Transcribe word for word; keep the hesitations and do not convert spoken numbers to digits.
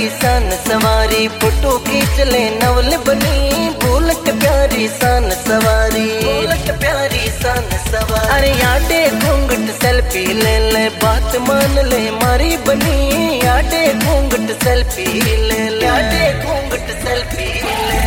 सन सवारी, फोटो खींच ले नवल बनी, बुलेट प्यारी सन सवारी, बुलेट प्यारी सन सवारी। अरे याडे घूंघट सेल्फी ले ले, बात मान ले मारी बनी, याडे घूंघट सेल्फी ले ले, याडे घूंघट सेल्फी ले।